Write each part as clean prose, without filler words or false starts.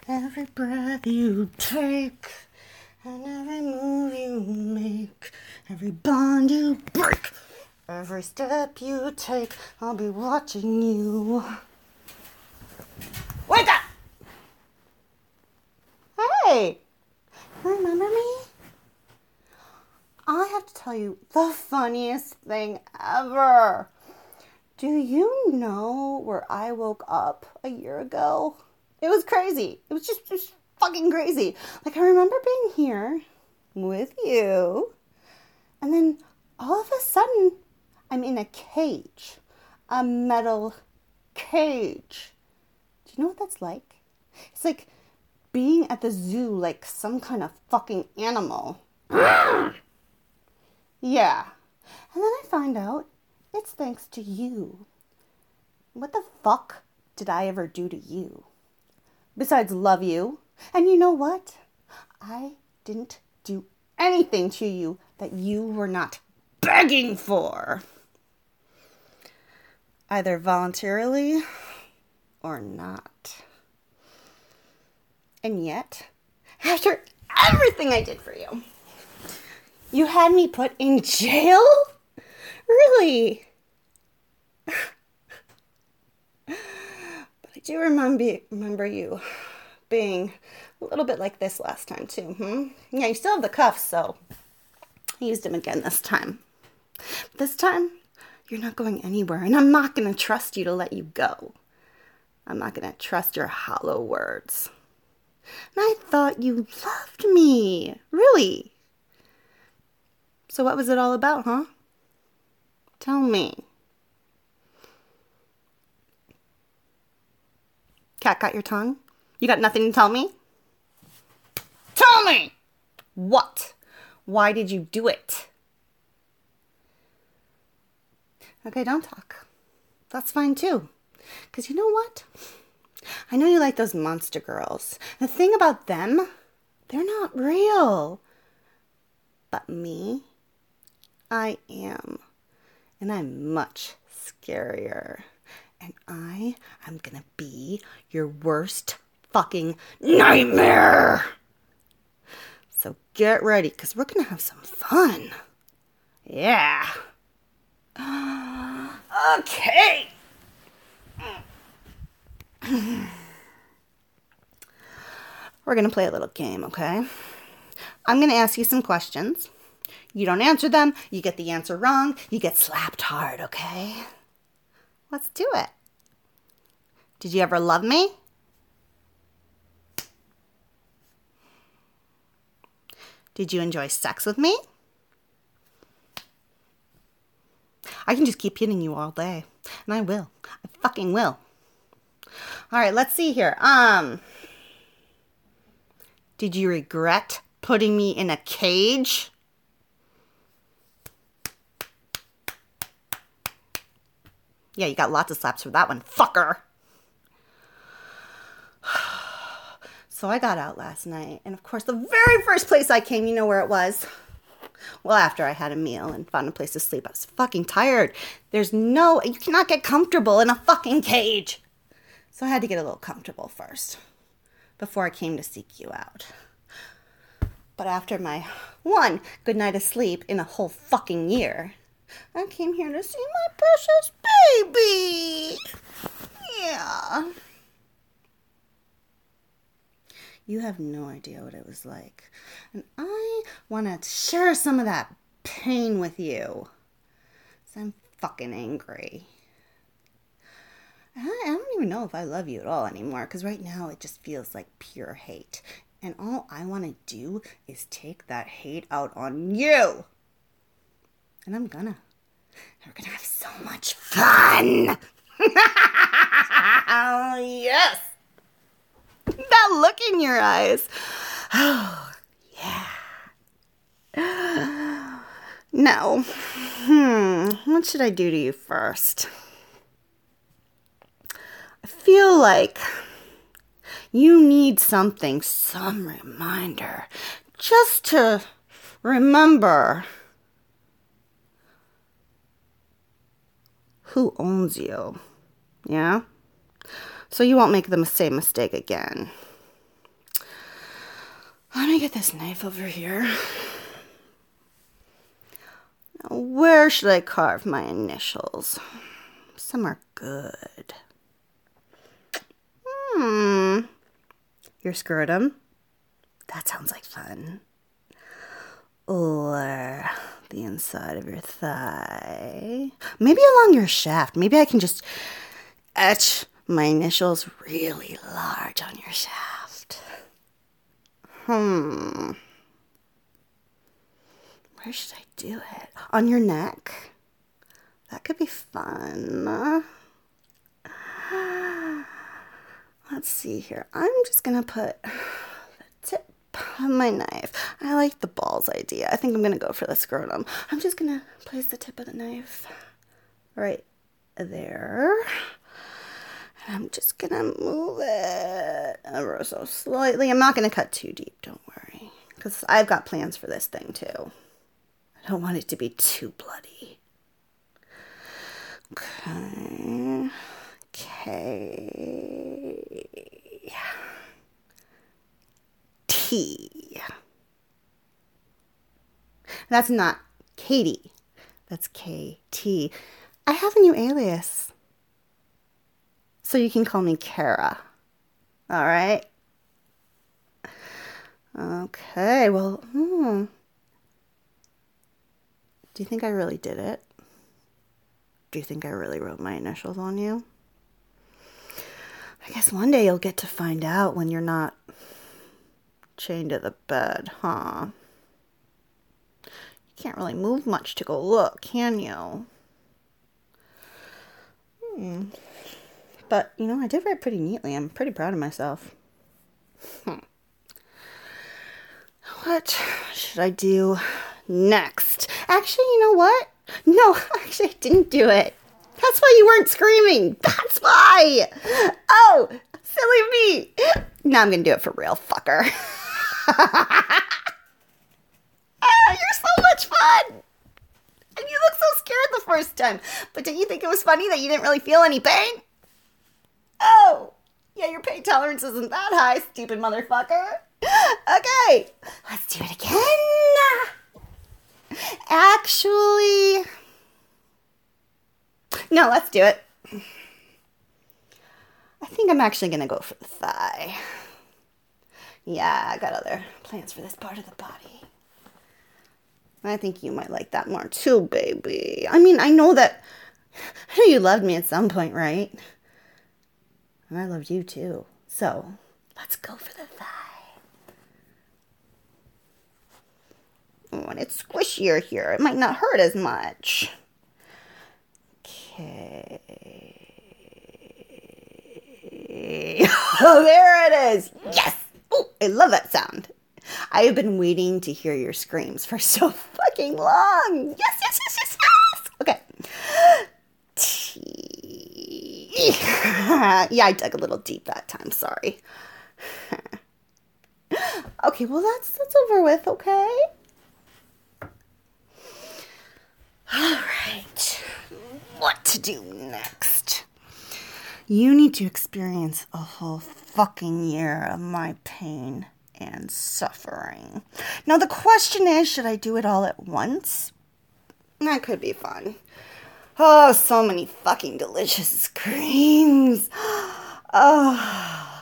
Every breath you take, and every move you make, every bond you break, every step you take, I'll be watching you. Wake up! Hey! Remember me? I have to tell you the funniest thing ever. Do you know where I woke up a year ago? It was crazy. It was just fucking crazy. Like, I remember being here with you, and then all of a sudden, I'm in a cage. A metal cage. Do you know what that's like? It's like being at the zoo like some kind of fucking animal. Yeah. And then I find out it's thanks to you. What the fuck did I ever do to you? Besides love you. And you know what? I didn't do anything to you that you were not begging for. Either voluntarily or not. And yet, after everything I did for you, you had me put in jail? Really? But I do remember you being a little bit like this last time too. Yeah, you still have the cuffs, so I used them again this time. This time, you're not going anywhere, and I'm not going to trust you to let you go. I'm not going to trust your hollow words. And I thought you loved me. Really? So what was it all about, huh? Tell me. Cat got your tongue? You got nothing to tell me? Tell me! What? Why did you do it? Okay, don't talk. That's fine too. Because you know what? I know you like those monster girls. The thing about them, they're not real. But me, I am. And I'm much scarier. And I am gonna be your worst fucking nightmare. So get ready, because we're gonna have some fun. Yeah. Okay. We're gonna play a little game, okay? I'm gonna ask you some questions. You don't answer them, you get the answer wrong, you get slapped hard, okay? Let's do it. Did you ever love me? Did you enjoy sex with me? I can just keep hitting you all day. And I will. I fucking will. All right, let's see here. Did you regret putting me in a cage? Yeah, you got lots of slaps for that one, fucker. So I got out last night, and of course, the very first place I came, you know where it was? Well, after I had a meal and found a place to sleep, I was fucking tired. You cannot get comfortable in a fucking cage. So I had to get a little comfortable first, before I came to seek you out. But after my one good night of sleep in a whole fucking year, I came here to see my precious baby. Yeah. You have no idea what it was like. And I want to share some of that pain with you. So I'm fucking angry. And I don't even know if I love you at all anymore. Because right now it just feels like pure hate. And all I want to do is take that hate out on you. And I'm gonna. We're gonna have so much fun. Yes. That look in your eyes. Oh, yeah. Now, what should I do to you first? I feel like you need some reminder, just to remember who owns you. Yeah? So you won't make the same mistake again. Let me get this knife over here. Now, where should I carve my initials? Somewhere good. Your scrotum? That sounds like fun. Or the inside of your thigh. Maybe along your shaft. Maybe I can just etch my initials really large on your shaft. Where should I do it? On your neck? That could be fun. Let's see here. I'm just gonna put the tip of my knife. I like the balls idea. I think I'm gonna go for the scrotum. I'm just gonna place the tip of the knife right there. And I'm just gonna move it ever so slightly. I'm not gonna cut too deep, don't worry. Because I've got plans for this thing too. I don't want it to be too bloody. Okay. T. That's not Katie. That's KT. I have a new alias. So you can call me Kara. All right? Okay, well, do you think I really did it? Do you think I really wrote my initials on you? I guess one day you'll get to find out when you're not chained to the bed, huh? You can't really move much to go look, can you? But, I did write pretty neatly. I'm pretty proud of myself. What should I do next? Actually, you know what? No, actually, I didn't do it. That's why you weren't screaming. That's why. Oh, silly me. Now I'm going to do it for real, fucker. You're so much fun. And you look so scared the first time. But didn't you think it was funny that you didn't really feel any pain? Oh, yeah, your pain tolerance isn't that high, stupid motherfucker. Okay, let's do it again. Actually, no, let's do it. I think I'm actually going to go for the thigh. Yeah, I got other plans for this part of the body. I think you might like that more too, baby. I mean, I know you loved me at some point, right? And I loved you too. So, let's go for the thigh. Oh, and it's squishier here. It might not hurt as much. Okay. Oh, there it is. Yes! Oh, I love that sound. I have been waiting to hear your screams for so fucking long. Yes, yes, yes, yes, yes. Okay. T. Yeah, I dug a little deep that time. Sorry. Okay, well, that's over with, okay? All right. What to do next? You need to experience a whole fucking year of my pain and suffering. Now, the question is, should I do it all at once? That could be fun. Oh, so many fucking delicious screams. Oh.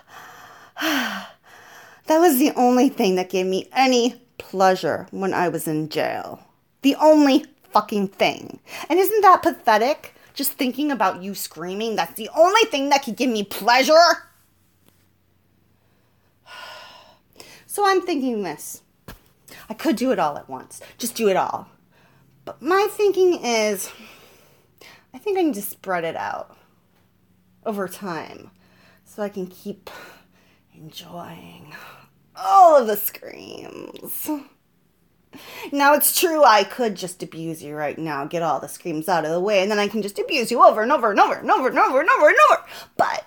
That was the only thing that gave me any pleasure when I was in jail. The only fucking thing. And isn't that pathetic? Just thinking about you screaming, that's the only thing that could give me pleasure. So I'm thinking this. I could do it all at once. Just do it all. But my thinking is, I think I need to spread it out over time so I can keep enjoying all of the screams. Now, it's true I could just abuse you right now, get all the screams out of the way, and then I can just abuse you over and over and over and over and over and over and over. But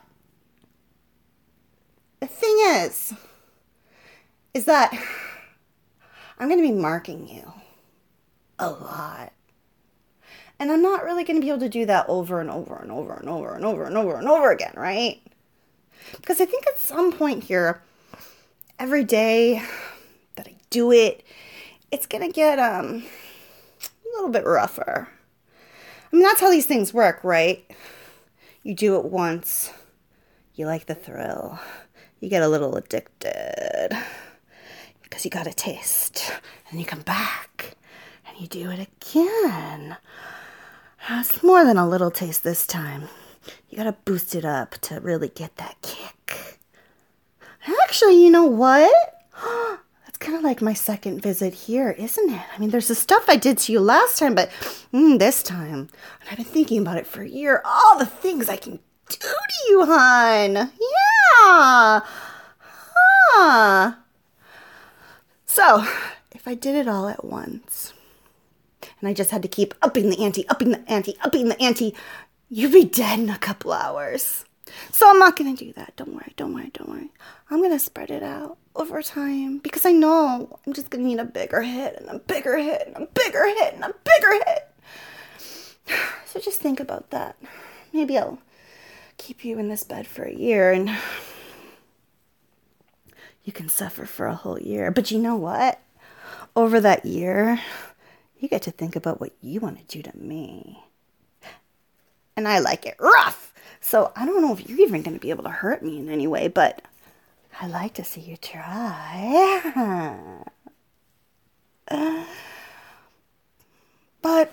the thing is that I'm going to be marking you a lot. And I'm not really going to be able to do that over and over and over and over and over and over and over again, right? Because I think at some point here, every day, do it, it's going to get a little bit rougher. I mean, that's how these things work, right? You do it once, you like the thrill, you get a little addicted because you got a taste, and you come back and you do it again. It's more than a little taste this time. You gotta boost it up to really get that kick. Actually, you know what? That's kind of like my second visit here, isn't it? I mean, there's the stuff I did to you last time, but this time, and I've been thinking about it for a year, all the things I can do to you, hon. Yeah. Huh. So, if I did it all at once, and I just had to keep upping the ante, upping the ante, upping the ante, you'd be dead in a couple hours. So I'm not going to do that. Don't worry, don't worry, don't worry. I'm going to spread it out over time because I know I'm just going to need a bigger hit and a bigger hit and a bigger hit and a bigger hit. So just think about that. Maybe I'll keep you in this bed for a year and you can suffer for a whole year. But you know what? Over that year, you get to think about what you want to do to me. And I like it rough. So I don't know if you're even going to be able to hurt me in any way, but I like to see you try. But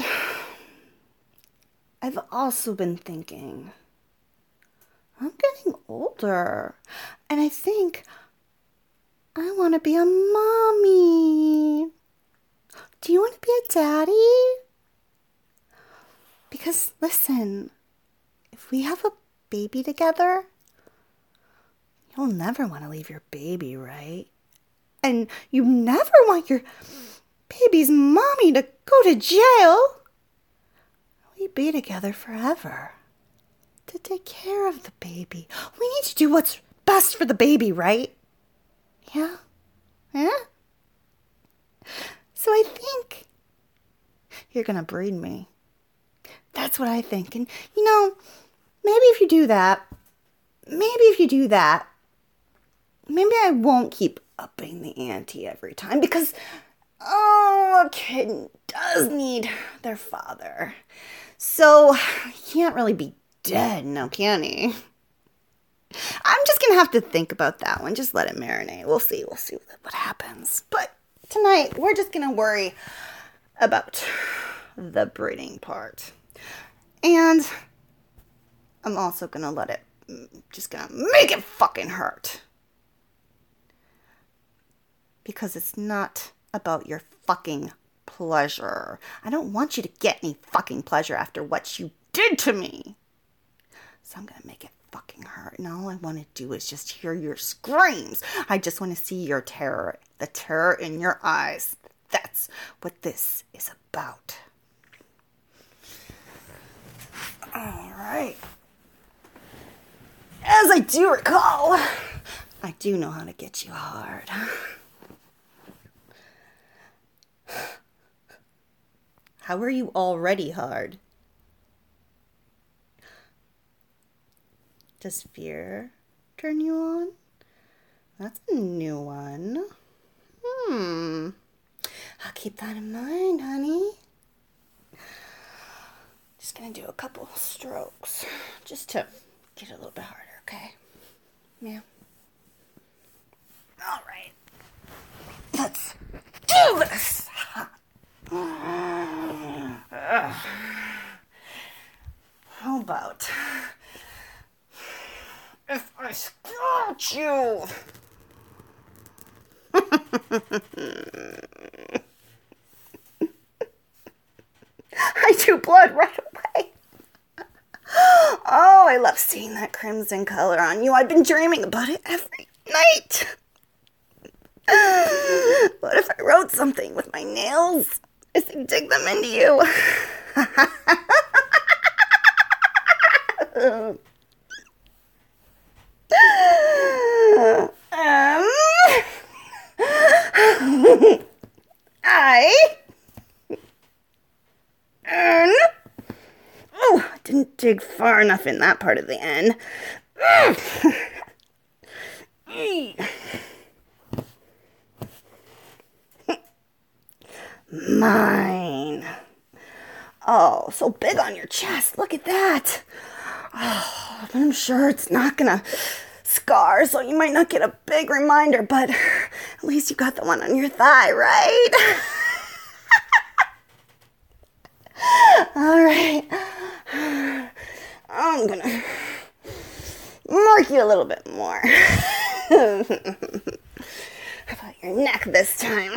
I've also been thinking, I'm getting older, and I think I want to be a mommy. Do you want to be a daddy? Because, listen, if we have a baby together, you'll never want to leave your baby, right? And you never want your baby's mommy to go to jail. We be together forever to take care of the baby. We need to do what's best for the baby, right? Yeah? Yeah? So I think you're going to breed me. That's what I think. And, maybe if you do that, maybe I won't keep upping the ante every time because, a kid does need their father. So he can't really be dead now, can he? I'm just going to have to think about that one. Just let it marinate. We'll see what happens. But tonight, we're just going to worry about the breeding part. And I'm also going to just going to make it fucking hurt. Because it's not about your fucking pleasure. I don't want you to get any fucking pleasure after what you did to me. So I'm going to make it fucking hurt. And all I want to do is just hear your screams. I just want to see your terror. The terror in your eyes. That's what this is about. All right. As I do recall, I do know how to get you hard. How are you already hard? Does fear turn you on? That's a new one. I'll keep that in mind, honey. Just gonna do a couple strokes just to get a little bit harder, okay? Yeah. All right. Let's do this. How about if I scratch you? I do blood right away. Oh, I love seeing that crimson color on you. I've been dreaming about it every night. What if I wrote something with my nails as I dig them into you? I didn't dig far enough in that part of the N. mine. Oh, so big on your chest. Look at that. Oh, but I'm sure it's not gonna scar, so you might not get a big reminder, but at least you got the one on your thigh, right? All right. I'm gonna mark you a little bit more. How about your neck this time?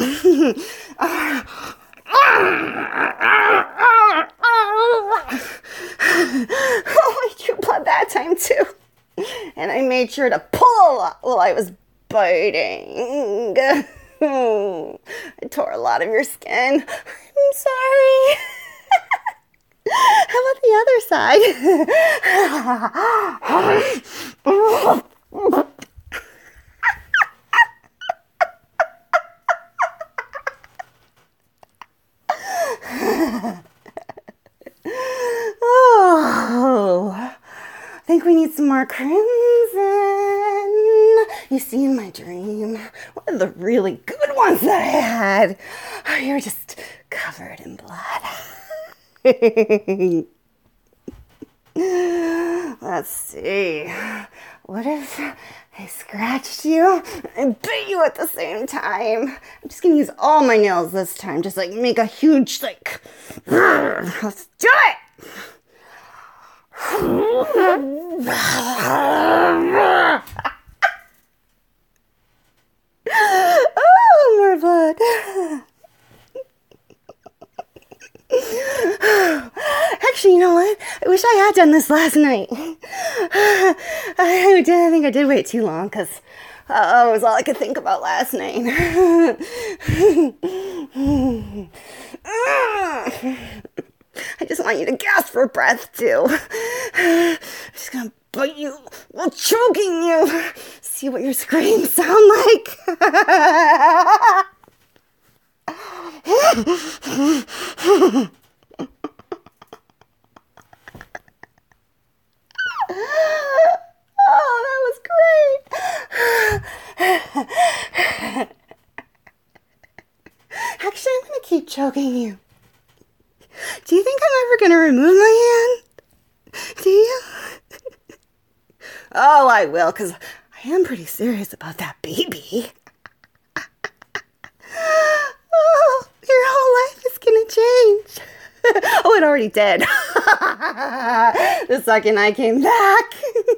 Oh, I drew blood that time too. And I made sure to pull a lot while I was biting. I tore a lot of your skin. I'm sorry. How about the other side? Oh, I think we need some more crimson. You see, in my dream, one of the really good ones that I had, you were just covered in blood. Let's see. What if I scratched you and bit you at the same time? I'm just gonna use all my nails this time. Just like make a huge like. Let's do it. Oh, more blood. Actually, you know what? I wish I had done this last night. I think I did wait too long because it was all I could think about last night. I just want you to gasp for breath too. I'm just gonna bite you while choking you. See what your screams sound like. Oh, that was great. Actually, I'm going to keep choking you. Do you think I'm ever going to remove my hand? Do you? Oh, I will, because I am pretty serious about that baby. Oh, your whole life is going to change. Oh, it already did. The second I came back.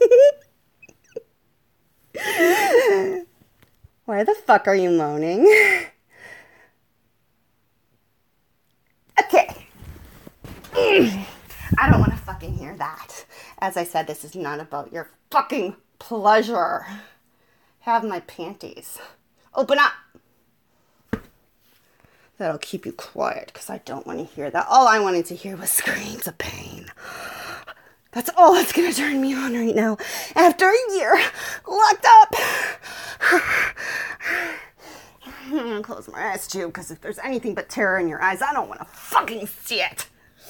Why the fuck are you moaning? Okay. I don't want to fucking hear that. As I said, this is not about your fucking pleasure. Have my panties. Open up. That'll keep you quiet because I don't want to hear that. All I wanted to hear was screams of pain. That's all that's going to turn me on right now. After a year locked up. I'm going to close my eyes too because if there's anything but terror in your eyes, I don't want to fucking see it.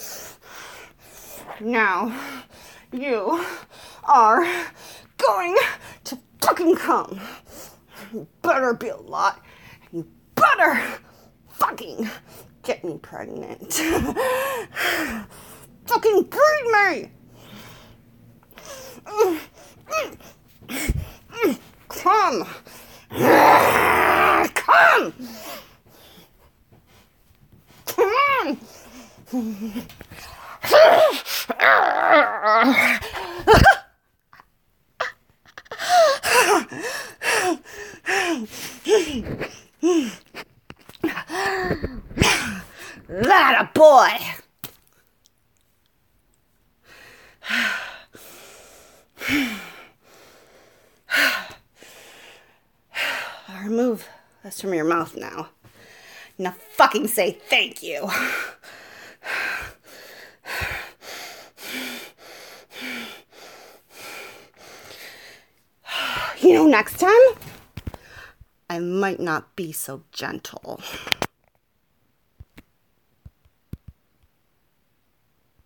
Now, you are going to fucking come. You better be a lot. You better fucking get me pregnant. Fucking breed me. Come. Come. Come on. That a boy. I'll remove this from your mouth now. Now fucking say thank you. You know, next time, I might not be so gentle.